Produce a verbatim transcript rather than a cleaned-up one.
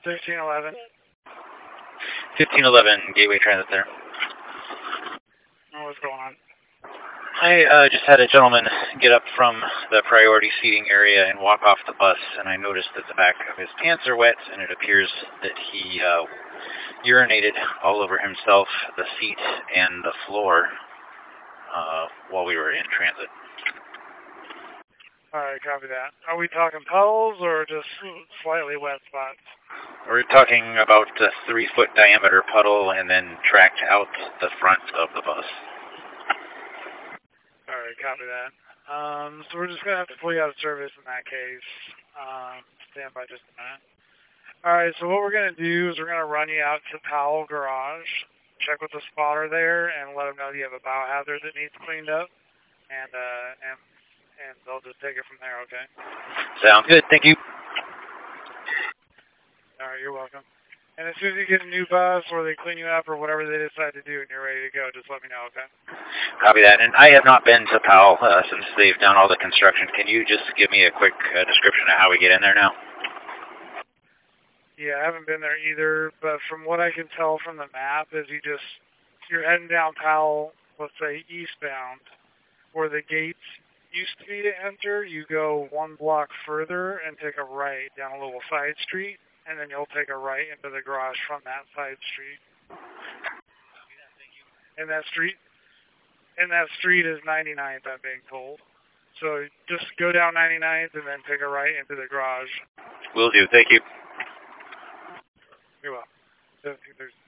sixteen eleven. fifteen eleven, Gateway Transit there. Oh, what's going on? I uh, just had a gentleman get up from the priority seating area and walk off the bus, and I noticed that the back of his pants are wet, and it appears that he uh, urinated all over himself, the seat, and the floor uh, while we were in transit. Alright, copy that. Are we talking puddles or just slightly wet spots? We're talking about a three-foot diameter puddle and then tracked out the front of the bus. Alright, copy that. Um, so we're just going to have to pull you out of service in that case. Um, stand by just a minute. Alright, so what we're going to do is we're going to run you out to Powell Garage, check with the spotter there, and let them know you have a biohazard that needs cleaned up, and, uh, and, and they'll just take it from there, okay? Sounds good, thank you. Alright, you're welcome. And as soon as you get a new bus or they clean you up or whatever they decide to do and you're ready to go, just let me know, okay? Copy that. And I have not been to Powell uh, since they've done all the construction. Can you just give me a quick uh, description of how we get in there now? Yeah, I haven't been there either, but from what I can tell from the map is you just, you're heading down Powell, let's say eastbound, where the gates used to be to enter. You go one block further and take a right down a little side street, and then you'll take a right into the garage from that side street. And that street, and that street is ninety-ninth, I'm being told. So just go down ninety-ninth and then take a right into the garage. Will do, thank you. You're welcome. seventeen thirty.